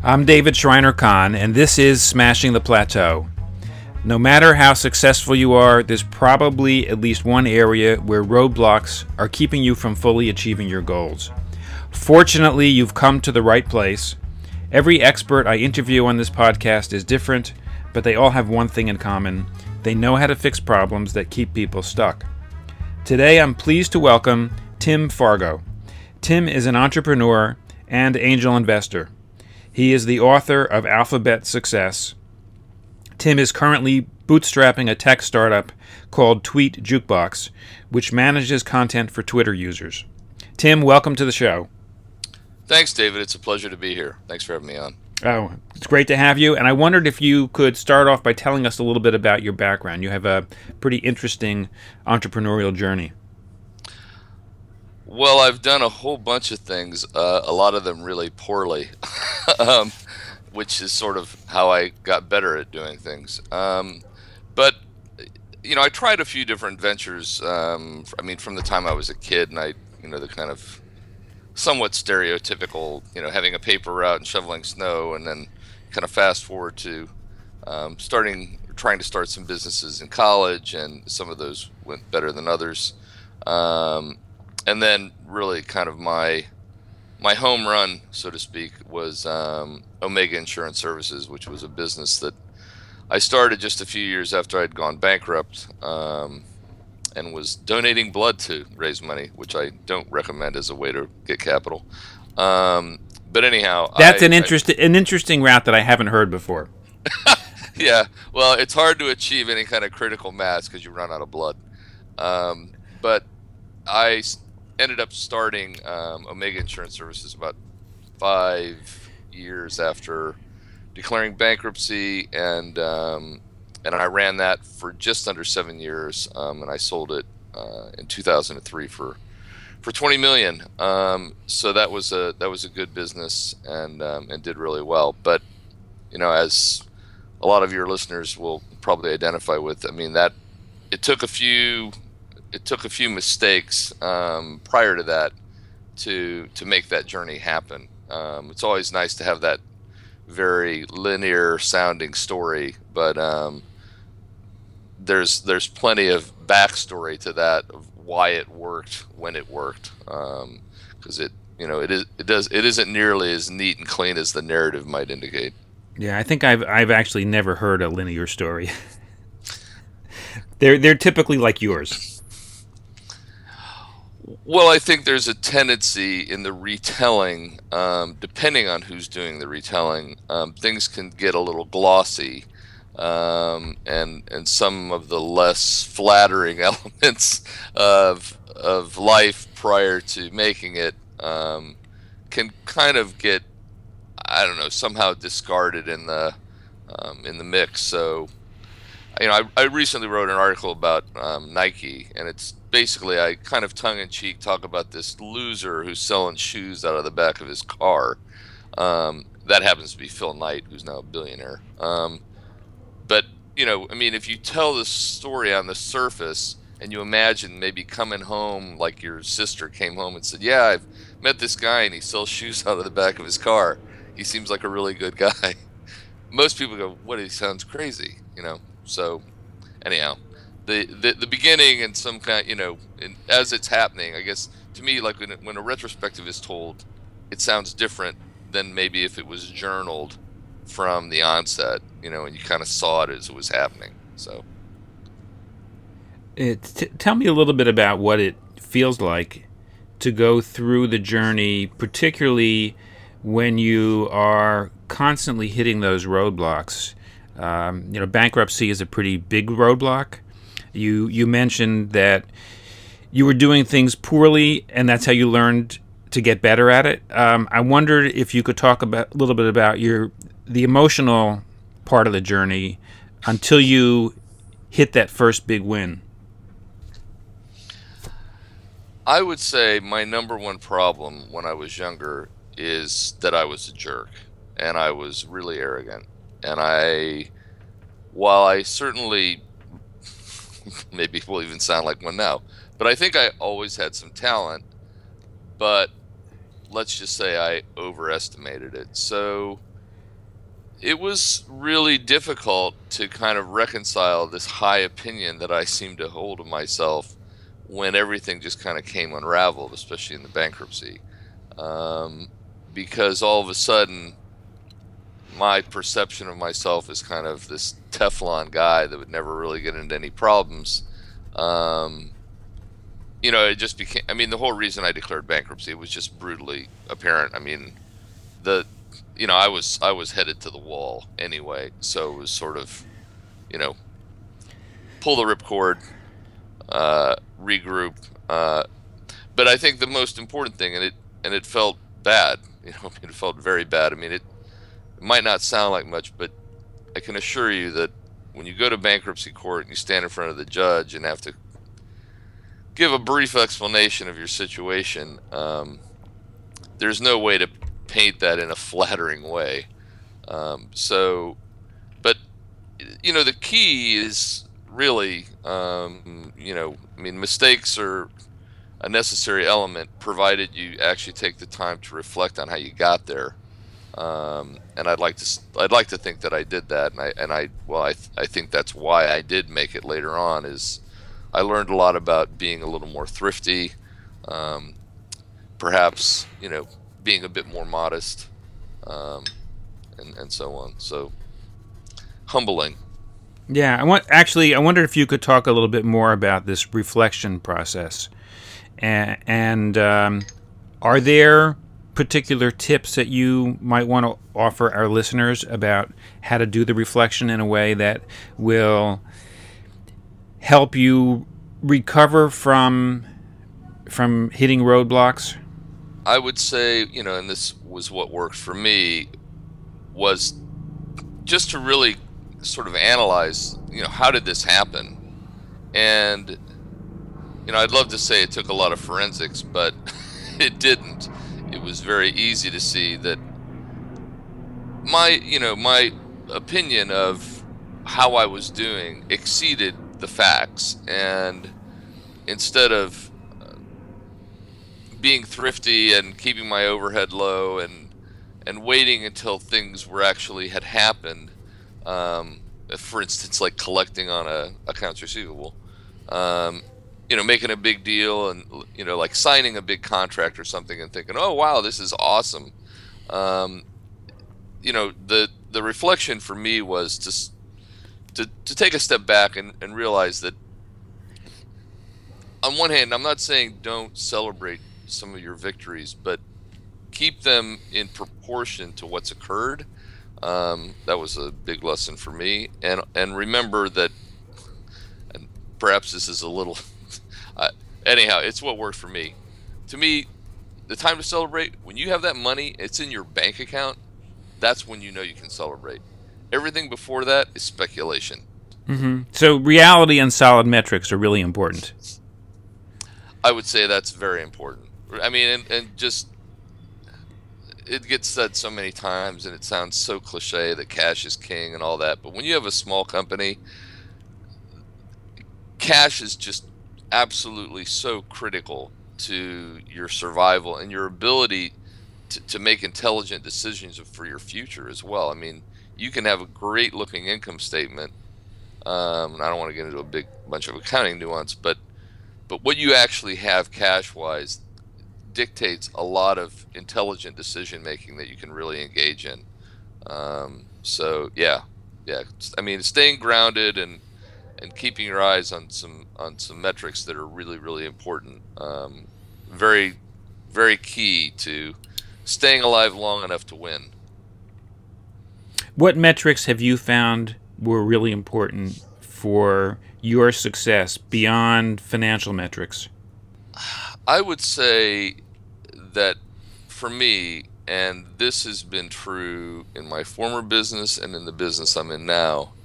I'm David Schreiner-Kahn, and this is Smashing the Plateau. No matter how successful you are, there's probably at least one area where roadblocks are keeping you from fully achieving your goals. Fortunately, you've come to the right place. Every expert I interview on this podcast is different, but they all have one thing in common. They know how to fix problems that keep people stuck. Today, I'm pleased to welcome Tim Fargo. Tim is an entrepreneur and angel investor. He is the author of Alphabet Success. Tim is currently bootstrapping a tech startup called Tweet Jukebox, which manages content for Twitter users. Tim, welcome to the show. Thanks, David. It's a pleasure to be here. Thanks for having me on. Oh, it's great to have you. And I wondered if you could start off by telling us a little bit about your background. You have a pretty interesting entrepreneurial journey. Well, I've done a whole bunch of things, a lot of them really poorly, which is sort of how I got better at doing things. But, you know, I tried a few different ventures, from the time I was a kid, and the kind of somewhat stereotypical, having a paper route and shoveling snow, and then kind of fast forward to trying to start some businesses in college, and some of those went better than others. And then really kind of my home run, so to speak, was Omega Insurance Services, which was a business that I started just a few years after I'd gone bankrupt, and was donating blood to raise money, which I don't recommend as a way to get capital. But anyhow, that's an interesting route that I haven't heard before. Yeah, well, it's hard to achieve any kind of critical mass because you run out of blood. But I ended up starting Omega Insurance Services about 5 years after declaring bankruptcy, and I ran that for just under 7 years, and I sold it in 2003 for $20 million. So that was a good business, and did really well. But as a lot of your listeners will probably identify with, that it took a few mistakes prior to that to make that journey happen. It's always nice to have that very linear sounding story, but there's plenty of backstory to that of why it worked when it worked, because it isn't nearly as neat and clean as the narrative might indicate. Yeah, I think I've actually never heard a linear story. They're typically like yours. Well, I think there's a tendency in the retelling, depending on who's doing the retelling, things can get a little glossy, and some of the less flattering elements of life prior to making it can kind of get, somehow discarded in the mix. So, I recently wrote an article about Nike, and it's basically, I kind of tongue-in-cheek talk about this loser who's selling shoes out of the back of his car. That happens to be Phil Knight, who's now a billionaire. But, if you tell this story on the surface, and you imagine maybe coming home like your sister came home and said, yeah, I've met this guy and he sells shoes out of the back of his car. He seems like a really good guy. Most people go, what, he sounds crazy, So, anyhow, the beginning and some kind, and as it's happening, I guess to me, like when a retrospective is told, it sounds different than maybe if it was journaled from the onset, and you kind of saw it as it was happening. So, tell me a little bit about what it feels like to go through the journey, particularly when you are constantly hitting those roadblocks. Bankruptcy is a pretty big roadblock. You mentioned that you were doing things poorly, and that's how you learned to get better at it. I wondered if you could talk a little bit about the emotional part of the journey until you hit that first big win. I would say my number one problem when I was younger is that I was a jerk, and I was really arrogant. And while I certainly maybe will even sound like one now, but I think I always had some talent, but let's just say I overestimated it. So it was really difficult to kind of reconcile this high opinion that I seemed to hold of myself when everything just kind of came unraveled, especially in the bankruptcy. Because all of a sudden, my perception of myself as kind of this Teflon guy that would never really get into any problems, it just became, I mean, the whole reason I declared bankruptcy was just brutally apparent. I mean, the, I was headed to the wall anyway. So it was sort of, you know, pull the ripcord, regroup. But I think the most important thing, and it felt bad, it felt very bad. I mean, it might not sound like much, but I can assure you that when you go to bankruptcy court and you stand in front of the judge and have to give a brief explanation of your situation, there's no way to paint that in a flattering way. But the key is really, mistakes are a necessary element, provided you actually take the time to reflect on how you got there. And I'd like to think that I did that, and I think that's why I did make it later on. Is I learned a lot about being a little more thrifty, perhaps being a bit more modest, and so on. So humbling. Yeah, I wondered if you could talk a little bit more about this reflection process, and are there particular tips that you might want to offer our listeners about how to do the reflection in a way that will help you recover from hitting roadblocks? I would say, and this was what worked for me, was just to really sort of analyze, how did this happen? And, I'd love to say it took a lot of forensics, but it didn't. It was very easy to see that my opinion of how I was doing exceeded the facts, and instead of being thrifty and keeping my overhead low and waiting until things had happened, for instance, like collecting on accounts receivable, making a big deal and like signing a big contract or something and thinking, oh wow, this is awesome. The reflection for me was just to take a step back and realize that on one hand, I'm not saying don't celebrate some of your victories, but keep them in proportion to what's occurred. That was a big lesson for me, and remember that, and perhaps this is a little anyhow, it's what worked for me. To me, the time to celebrate, when you have that money, it's in your bank account, that's when you can celebrate. Everything before that is speculation. Mm-hmm. So reality and solid metrics are really important. I would say that's very important. I mean, and just, it gets said so many times, and it sounds so cliche that cash is king and all that, but when you have a small company, cash is just absolutely so critical to your survival and your ability to make intelligent decisions for your future as well. I mean, you can have a great looking income statement. And I don't want to get into a big bunch of accounting nuance, but what you actually have cash wise dictates a lot of intelligent decision making that you can really engage in. So yeah. I mean, staying grounded and keeping your eyes on some metrics that are really, really important. Very, very key to staying alive long enough to win. What metrics have you found were really important for your success beyond financial metrics? I would say that for me, and this has been true in my former business and in the business I'm in now,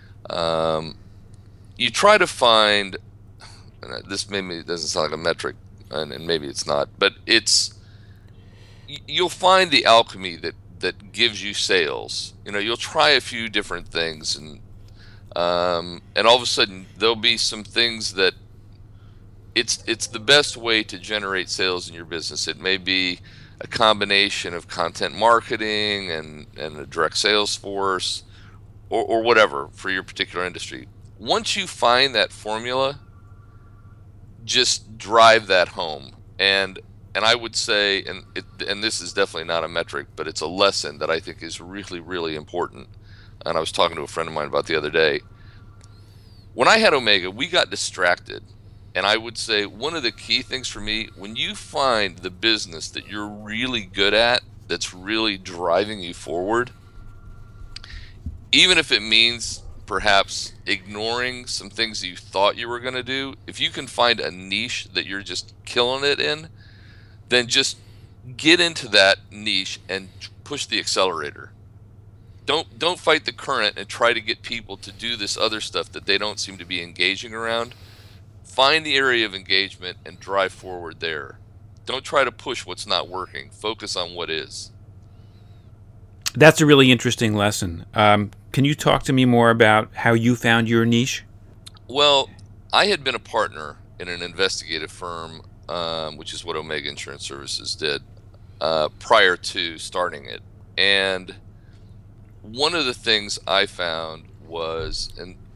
you try to find, and this maybe doesn't sound like a metric, and maybe it's not, but you'll find the alchemy that gives you sales. You'll try a few different things, and all of a sudden there'll be some things that it's the best way to generate sales in your business. It may be a combination of content marketing and a direct sales force, or whatever for your particular industry. Once you find that formula, just drive that home. And I would say, and this is definitely not a metric, but it's a lesson that I think is really, really important. And I was talking to a friend of mine about the other day. When I had Omega, we got distracted. And I would say one of the key things for me, when you find the business that you're really good at, that's really driving you forward, even if it means perhaps ignoring some things that you thought you were going to do, if you can find a niche that you're just killing it in, then just get into that niche and push the accelerator. Don't fight the current and try to get people to do this other stuff that they don't seem to be engaging around. Find the area of engagement and drive forward there. Don't try to push what's not working. Focus on what is. That's a really interesting lesson. Can you talk to me more about how you found your niche? Well, I had been a partner in an investigative firm, which is what Omega Insurance Services did, prior to starting it. And one of the things I found was,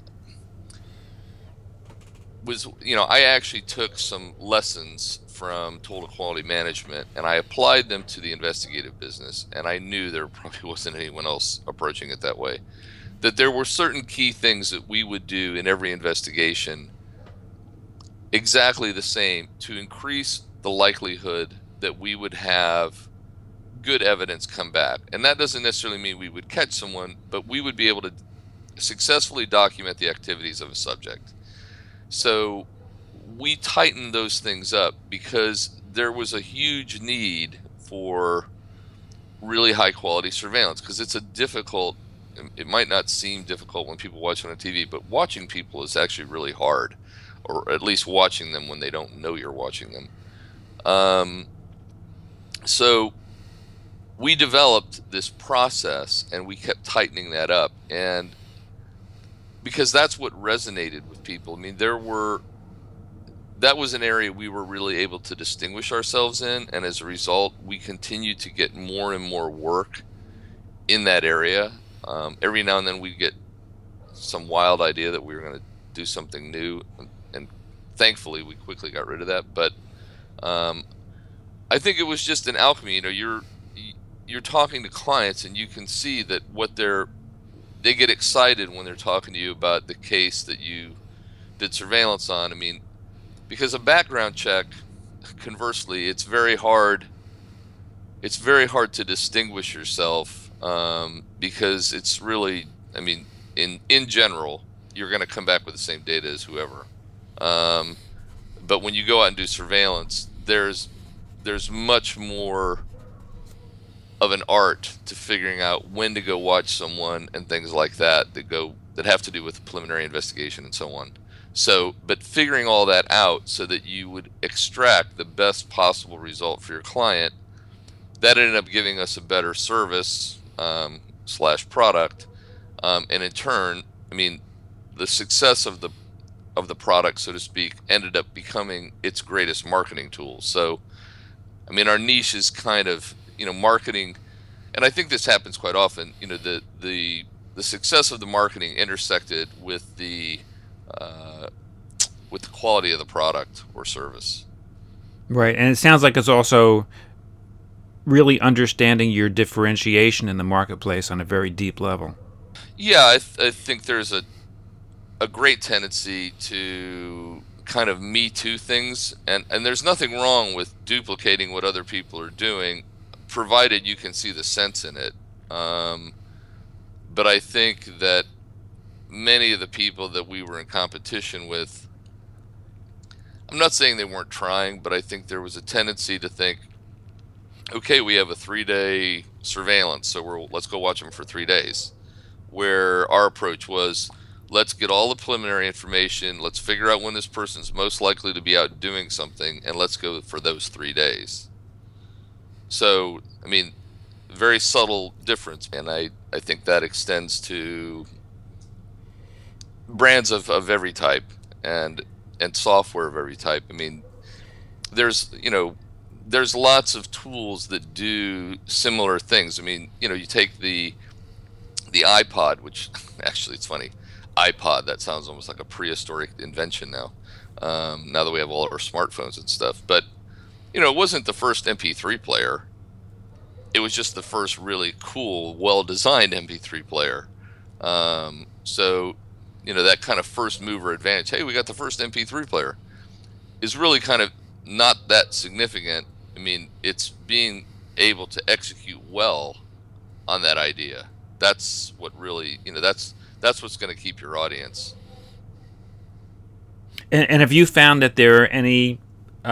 I actually took some lessons from Total Quality Management, and I applied them to the investigative business, and I knew there probably wasn't anyone else approaching it that way. That there were certain key things that we would do in every investigation exactly the same to increase the likelihood that we would have good evidence come back. And that doesn't necessarily mean we would catch someone, but we would be able to successfully document the activities of a subject. So we tightened those things up because there was a huge need for really high quality surveillance, because it's it might not seem difficult when people watch on TV, but watching people is actually really hard, or at least watching them when they don't know you're watching them. So we developed this process and we kept tightening that up, and because that's what resonated with people. I mean, that was an area we were really able to distinguish ourselves in, and as a result, we continued to get more and more work in that area. Every now and then we get some wild idea that we were going to do something new, and thankfully we quickly got rid of that. But I think it was just an alchemy. You're talking to clients, and you can see that they get excited when they're talking to you about the case that you did surveillance on. I mean, because a background check, conversely, it's very hard to distinguish yourself, because it's really, I mean, in general, you're going to come back with the same data as whoever. But when you go out and do surveillance, there's much more of an art to figuring out when to go watch someone and things like that that have to do with preliminary investigation and so on. So, but figuring all that out so that you would extract the best possible result for your client, that ended up giving us a better service / product, and in turn, I mean, the success of the product, so to speak, ended up becoming its greatest marketing tool. So, I mean, our niche is kind of, marketing, and I think this happens quite often. The success of the marketing intersected with the quality of the product or service. Right, and it sounds like it's also really understanding your differentiation in the marketplace on a very deep level. Yeah, I think there's a great tendency to kind of me too things, and there's nothing wrong with duplicating what other people are doing, provided you can see the sense in it. But I think that many of the people that we were in competition with, I'm not saying they weren't trying, but I think there was a tendency to think, okay, we have a 3-day surveillance, so let's go watch them for 3 days. Where our approach was, let's get all the preliminary information, let's figure out when this person's most likely to be out doing something, and let's go for those 3 days. So, I mean, very subtle difference, and I think that extends to brands of every type and software of every type. I mean, there's, there's lots of tools that do similar things. I mean, you take the iPod, which actually it's funny, iPod, that sounds almost like a prehistoric invention now. Now that we have all our smartphones and stuff, but it wasn't the first MP3 player. It was just the first really cool, well-designed MP3 player. So, that kind of first mover advantage. Hey, we got the first MP3 player is really kind of not that significant. I mean, it's being able to execute well on that idea. That's what really, that's what's going to keep your audience. And have you found that there are any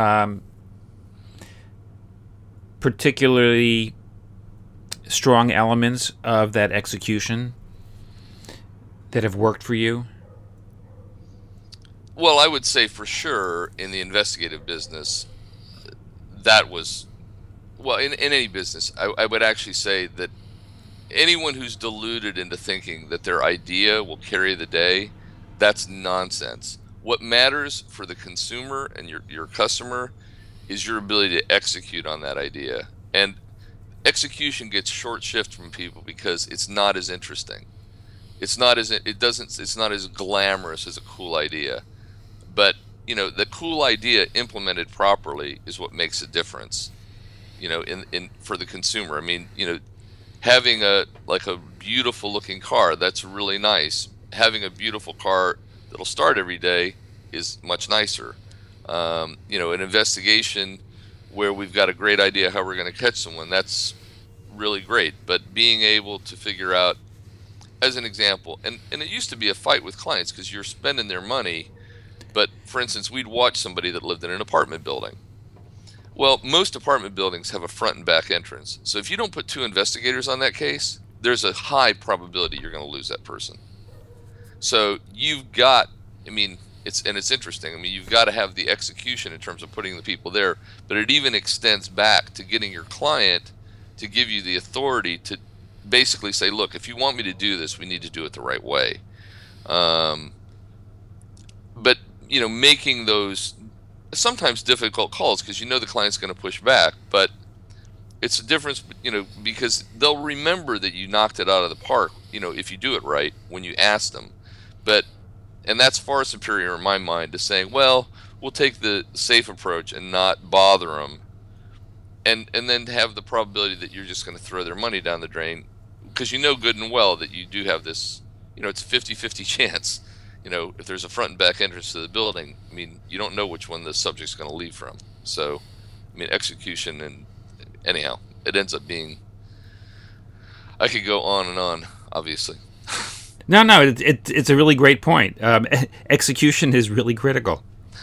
particularly strong elements of that execution that have worked for you? Well, I would say for sure in the investigative business, that was, well, in any business, I would actually say that anyone who's deluded into thinking that their idea will carry the day, that's nonsense. What matters for the consumer and your customer is your ability to execute on that idea. And execution gets short shift from people because it's not as interesting. It's not as glamorous as a cool idea. But, the cool idea implemented properly is what makes a difference, in for the consumer. I mean, having a beautiful looking car, that's really nice. Having a beautiful car that'll start every day is much nicer. An investigation where we've got a great idea how we're going to catch someone, that's really great. But being able to figure out, as an example, and it used to be a fight with clients because you're spending their money. But for instance, we'd watch somebody that lived in an apartment building. Well, most apartment buildings have a front and back entrance. So if you don't put two investigators on that case, there's a high probability you're going to lose that person. So you've got, it's interesting. You've got to have the execution in terms of putting the people there, but it even extends back to getting your client to give you the authority to basically say, look, if you want me to do this, we need to do it the right way. But, making those sometimes difficult calls because the client's going to push back, but it's a difference, because they'll remember that you knocked it out of the park, if you do it right when you ask them. And that's far superior in my mind to saying, well, we'll take the safe approach and not bother them, and then have the probability that you're just going to throw their money down the drain because good and well that you do have this, it's 50-50 chance. If there's a front and back entrance to the building, you don't know which one the subject's going to leave from. So, execution, and anyhow, it ends up being, I could go on and on, obviously. No, it's a really great point. Execution is really critical.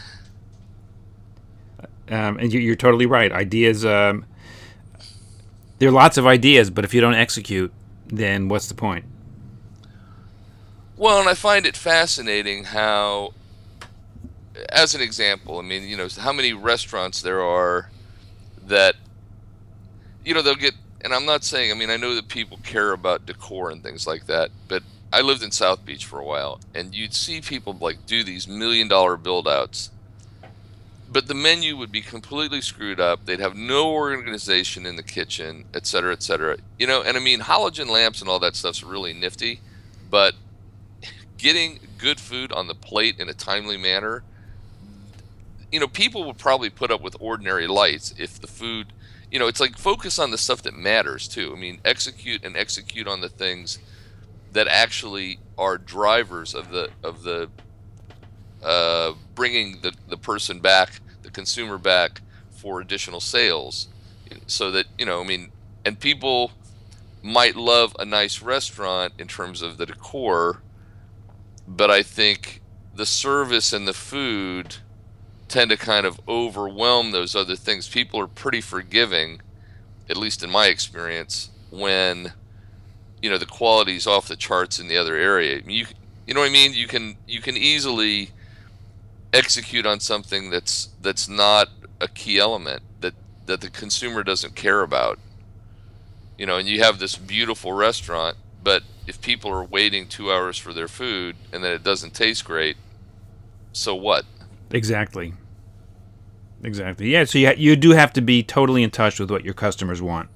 And you're totally right. Ideas, there are lots of ideas, but if you don't execute, then what's the point? Well, and I find it fascinating how, as an example, how many restaurants there are that, they'll get, and I'm not saying, I know that people care about decor and things like that, but I lived in South Beach for a while, and you'd see people do these $1 million build-outs, but the menu would be completely screwed up. They'd have no organization in the kitchen, et cetera, et cetera. And halogen lamps and all that stuff's really nifty, but getting good food on the plate in a timely manner, people would probably put up with ordinary lights if the food, it's like focus on the stuff that matters too. Execute on the things that actually are drivers of the bringing the person back, the consumer back for additional sales, so that and people might love a nice restaurant in terms of the decor, but I think the service and the food tend to kind of overwhelm those other things. People are pretty forgiving, at least in my experience, when the quality's off the charts in the other area. You know what I mean? You can easily execute on something that's not a key element that the consumer doesn't care about. And you have this beautiful restaurant, but if people are waiting 2 hours for their food and then it doesn't taste great, so what? Exactly. Exactly. Yeah, so you do have to be totally in touch with what your customers want.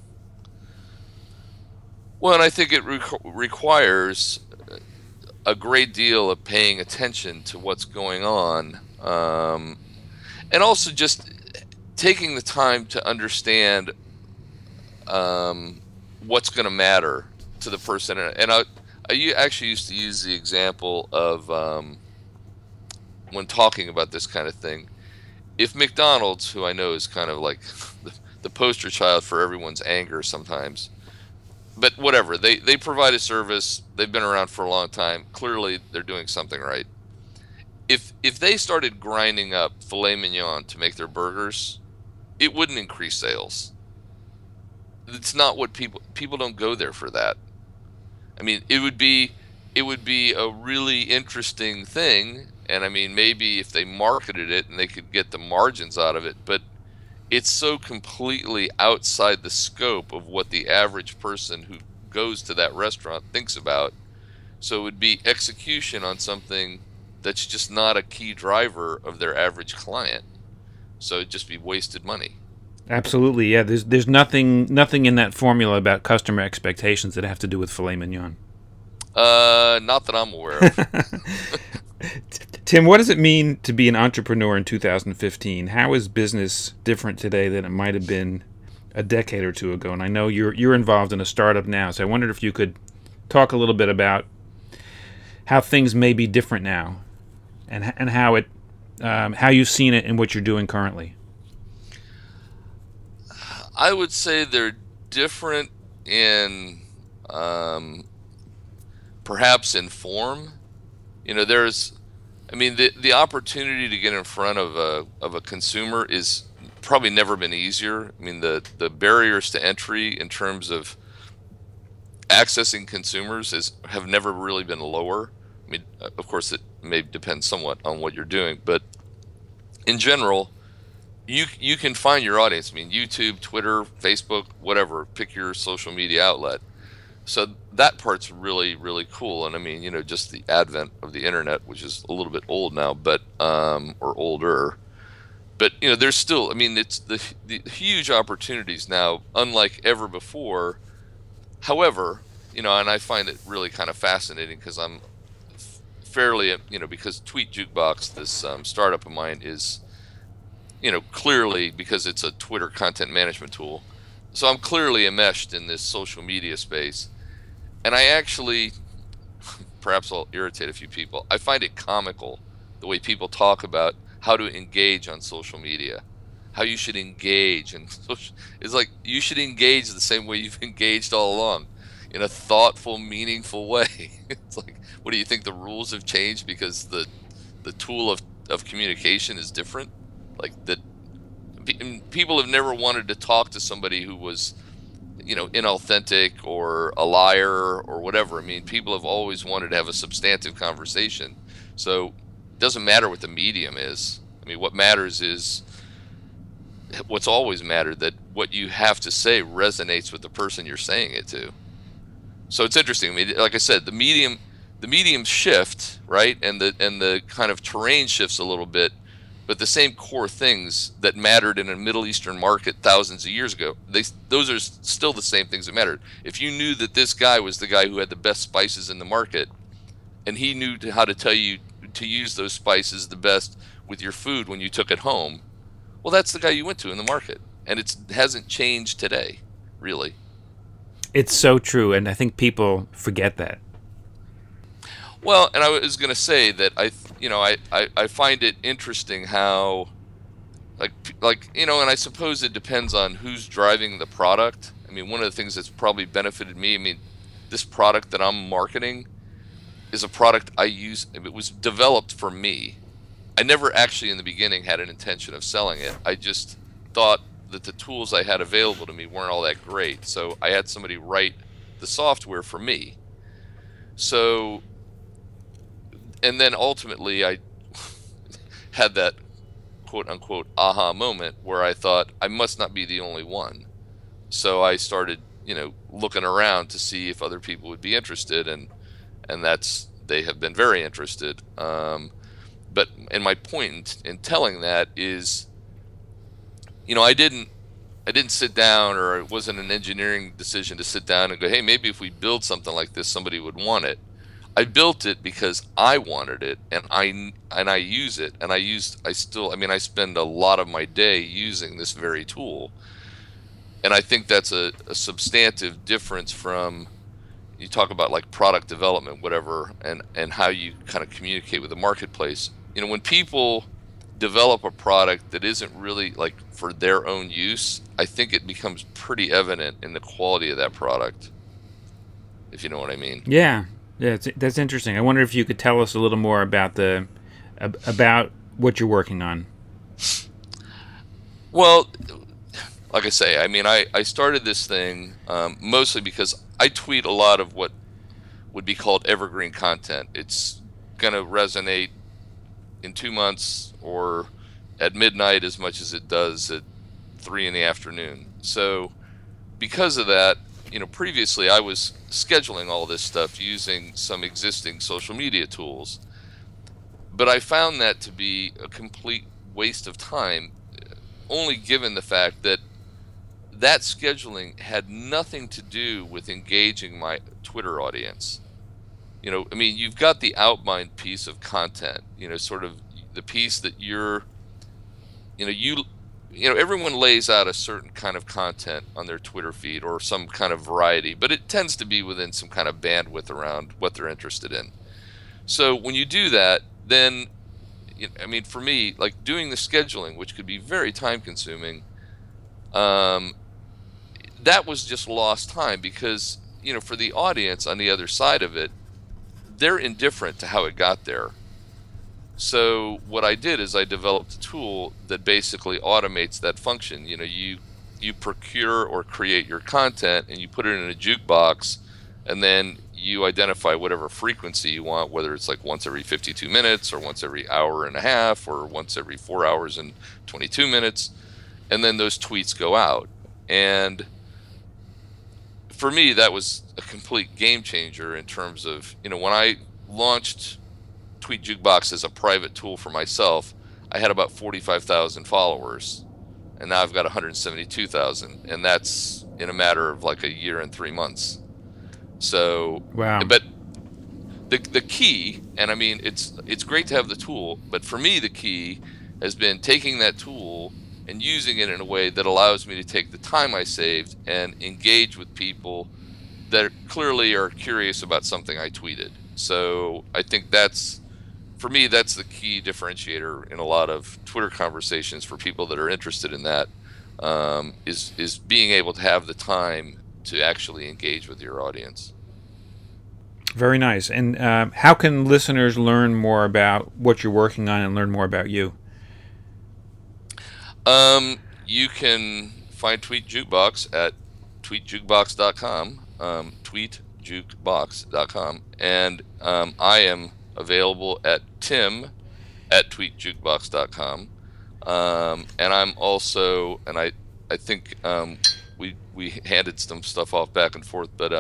Well, and I think it requires a great deal of paying attention to what's going on, and also just taking the time to understand what's going to matter to the person. And I actually used to use the example of when talking about this kind of thing. If McDonald's, who I know is kind of like the poster child for everyone's anger sometimes, but whatever, they provide a service. They've been around for a long time. Clearly, they're doing something right. If they started grinding up filet mignon to make their burgers, it wouldn't increase sales. It's not what people don't go there for that. I mean, it would be a really interesting thing, and I mean, maybe if they marketed it and they could get the margins out of it, but it's so completely outside the scope of what the average person who goes to that restaurant thinks about. So it would be execution on something that's just not a key driver of their average client. So it'd just be wasted money. Absolutely, yeah. There's nothing in that formula about customer expectations that have to do with filet mignon. Not that I'm aware of. Tim, what does it mean to be an entrepreneur in 2015? How is business different today than it might have been a decade or two ago? And I know you're involved in a startup now, so I wondered if you could talk a little bit about how things may be different now, and how you've seen it in what you're doing currently. I would say they're different in perhaps in form. You know, the opportunity to get in front of a consumer is probably never been easier. I mean, the barriers to entry in terms of accessing consumers have never really been lower. I mean, of course, it may depend somewhat on what you're doing, but in general, you can find your audience. I mean, YouTube, Twitter, Facebook, whatever. Pick your social media outlet. So that part's really, really cool. And I mean, you know, just the advent of the internet, which is a little bit old now, but or older. But you know, there's still. I mean, it's the huge opportunities now, unlike ever before. However, you know, and I find it really kind of fascinating because I'm fairly, you know, because Tweet Jukebox, this startup of mine, is, you know, clearly because it's a Twitter content management tool. So I'm clearly enmeshed in this social media space. And I actually, perhaps I'll irritate a few people, I find it comical the way people talk about how to engage on social media, how you should engage. And it's like you should engage the same way you've engaged all along, in a thoughtful, meaningful way. It's like, what do you think, the rules have changed because the tool of communication is different? Like that, people have never wanted to talk to somebody who was, you know, inauthentic or a liar or whatever. I mean, people have always wanted to have a substantive conversation. So it doesn't matter what the medium is. I mean, what matters is what's always mattered, that what you have to say resonates with the person you're saying it to. So it's interesting. I mean, like I said, the medium shift, right, and the kind of terrain shifts a little bit. But the same core things that mattered in a Middle Eastern market thousands of years ago, those are still the same things that mattered. If you knew that this guy was the guy who had the best spices in the market, and he knew how to tell you to use those spices the best with your food when you took it home, well, that's the guy you went to in the market. And it hasn't changed today, really. It's so true, and I think people forget that. Well, and I was going to say that I find it interesting how, like you know, and I suppose it depends on who's driving the product. I mean, one of the things that's probably benefited me, I mean, this product that I'm marketing is a product I use. It was developed for me. I never actually in the beginning had an intention of selling it. I just thought that the tools I had available to me weren't all that great. So I had somebody write the software for me. So, and then ultimately I had that quote unquote aha moment where I thought I must not be the only one. So I started, you know, looking around to see if other people would be interested, and they have been very interested. But my point in telling that is I didn't sit down, or it wasn't an engineering decision to sit down and go, hey, maybe if we build something like this, somebody would want it. I built it because I wanted it, and I use it, and I spend a lot of my day using this very tool, and I think that's a substantive difference from, you talk about like product development, whatever, and how you kind of communicate with the marketplace. When people develop a product that isn't really like for their own use, I think it becomes pretty evident in the quality of that product, if you know what I mean. Yeah, yeah, that's interesting. I wonder if you could tell us a little more about what you're working on. Well, like I say, I started this thing mostly because I tweet a lot of what would be called evergreen content. It's going to resonate in 2 months or at midnight as much as it does at 3 in the afternoon. So because of that, previously I was scheduling all this stuff using some existing social media tools, but I found that to be a complete waste of time, only given the fact that that scheduling had nothing to do with engaging my Twitter audience. You've got the outline piece of content, sort of the piece that everyone lays out a certain kind of content on their Twitter feed or some kind of variety, but it tends to be within some kind of bandwidth around what they're interested in. So when you do that, then, for me, like doing the scheduling, which could be very time consuming, that was just lost time because, for the audience on the other side of it, they're indifferent to how it got there. So what I did is I developed a tool that basically automates that function. You procure or create your content and you put it in a jukebox, and then you identify whatever frequency you want, whether it's like once every 52 minutes or once every hour and a half or once every 4 hours and 22 minutes. And then those tweets go out. And for me, that was a complete game changer in terms of, when I launched Tweet Jukebox as a private tool for myself, I had about 45,000 followers, and now I've got 172,000, and that's in a matter of like a year and 3 months. So, wow. But the key, and it's great to have the tool, but for me the key has been taking that tool and using it in a way that allows me to take the time I saved and engage with people that clearly are curious about something I tweeted. So I think for me, that's the key differentiator in a lot of Twitter conversations for people that are interested in that, is being able to have the time to actually engage with your audience. Very nice. And how can listeners learn more about what you're working on and learn more about you? You can find Tweet Jukebox at tweetjukebox.com, tweetjukebox.com, and I am available at tim@tweetjukebox.com, and I'm also, and I think we handed some stuff off back and forth, but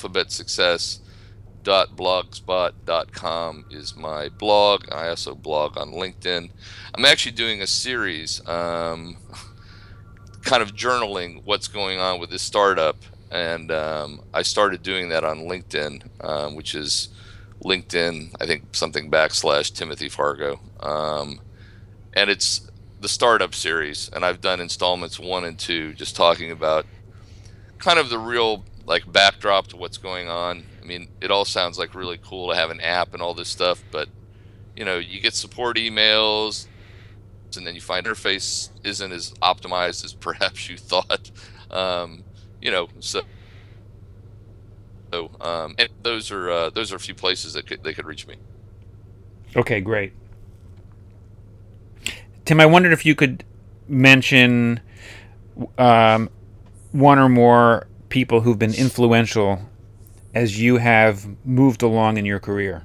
alphabetsuccess.blogspot.com is my blog. I also blog on LinkedIn. I'm actually doing a series, kind of journaling what's going on with this startup, and I started doing that on LinkedIn, which is LinkedIn, I think something / Timothy Fargo, and it's the startup series, and I've done installments 1 and 2, just talking about kind of the real like backdrop to what's going on. It all sounds like really cool to have an app and all this stuff, but you get support emails, and then you find interface isn't as optimized as perhaps you thought. And those are a few places that they could reach me. Okay, great. Tim, I wondered if you could mention one or more people who've been influential as you have moved along in your career.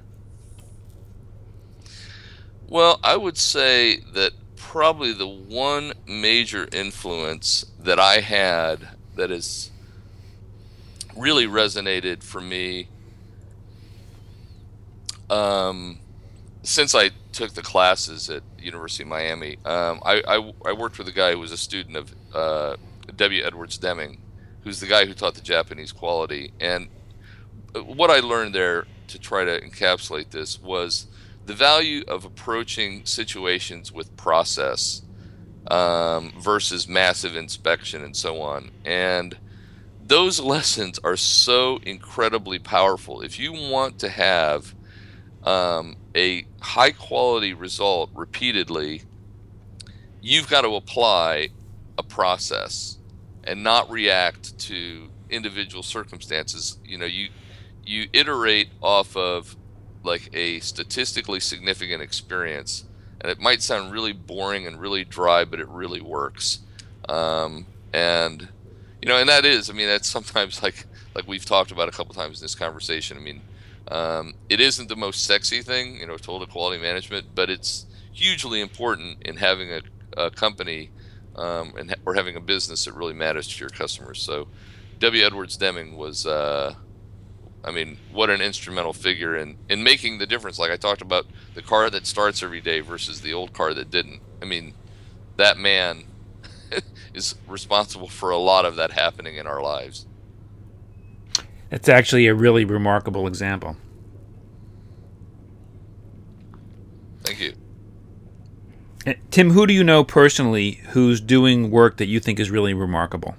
Well, I would say that probably the one major influence that I had that has really resonated for me, since I took the classes at University of Miami, I worked with a guy who was a student of W. Edwards Deming, who's the guy who taught the Japanese quality. And what I learned there to try to encapsulate this was the value of approaching situations with process versus massive inspection and so on. And those lessons are so incredibly powerful. If you want to have a high quality result repeatedly, you've got to apply a process and not react to individual circumstances. You iterate off of like a statistically significant experience, and it might sound really boring and really dry, but it really works. And that is, that's sometimes like we've talked about a couple times in this conversation. It isn't the most sexy thing, total quality management, but it's hugely important in having a company or having a business that really matters to your customers. So W. Edwards Deming was, what an instrumental figure in making the difference. Like I talked about the car that starts every day versus the old car that didn't. That man is responsible for a lot of that happening in our lives. It's actually a really remarkable example. Thank you. Tim, who do you know personally who's doing work that you think is really remarkable?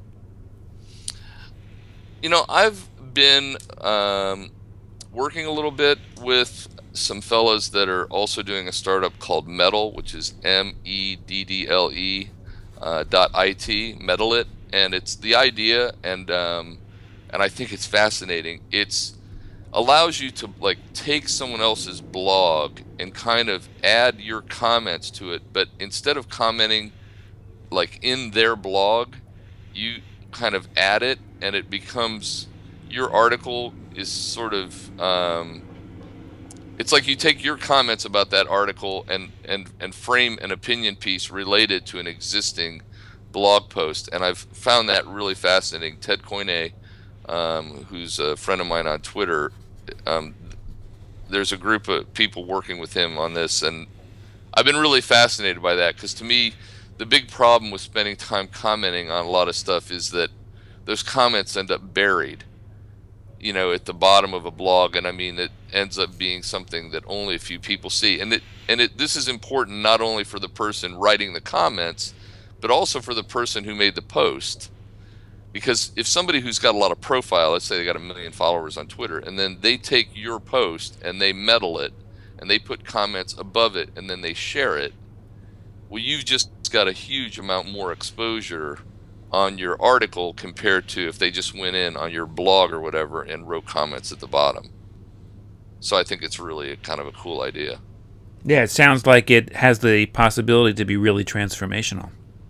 I've been working a little bit with some fellows that are also doing a startup called Meddle, which is MEDDLE .it, Meddle it, and it's the idea, and I think it's fascinating. It's allows you to take someone else's blog and kind of add your comments to it, but instead of commenting in their blog, you kind of add it, and it becomes your article is sort of it's like you take your comments about that article and frame an opinion piece related to an existing blog post, and I've found that really fascinating. Ted Koine, who's a friend of mine on Twitter, there's a group of people working with him on this, and I've been really fascinated by that, because to me the big problem with spending time commenting on a lot of stuff is that those comments end up buried at the bottom of a blog, and it ends up being something that only a few people see, and this is important not only for the person writing the comments, but also for the person who made the post. Because if somebody who's got a lot of profile, let's say they got 1 million followers on Twitter, and then they take your post and they meddle it and they put comments above it and then they share it, well, you've just got a huge amount more exposure on your article compared to if they just went in on your blog or whatever and wrote comments at the bottom. So I think it's really kind of a cool idea. Yeah, it sounds like it has the possibility to be really transformational.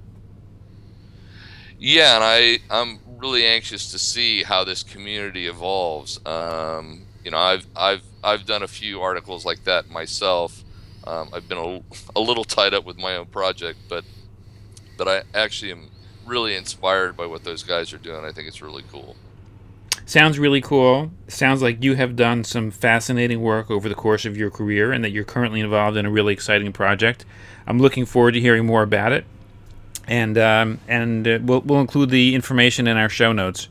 Yeah, and I'm really anxious to see how this community evolves. I've done a few articles like that myself. I've been a little tied up with my own project, but I actually am really inspired by what those guys are doing. I think it's really cool. Sounds really cool. Sounds like you have done some fascinating work over the course of your career, and that you're currently involved in a really exciting project. I'm looking forward to hearing more about it, and we'll include the information in our show notes.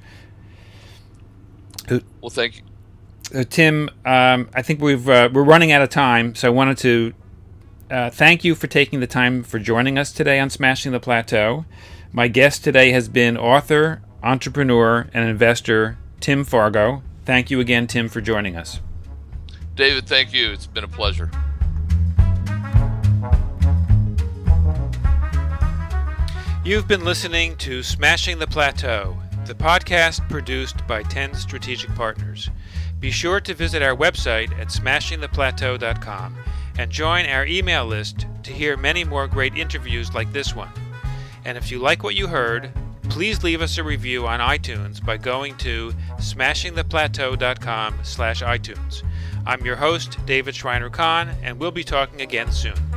Well, thank you, Tim. I think we're running out of time, so I wanted to thank you for taking the time for joining us today on Smashing the Plateau. My guest today has been author, entrepreneur, and investor Tim Fargo. Thank you again, Tim, for joining us. David, thank you. It's been a pleasure. You've been listening to Smashing the Plateau, the podcast produced by 10 Strategic Partners. Be sure to visit our website at smashingtheplateau.com and join our email list to hear many more great interviews like this one. And if you like what you heard, please leave us a review on iTunes by going to smashingtheplateau.com/iTunes. I'm your host, David Schreiner-Kahn, and we'll be talking again soon.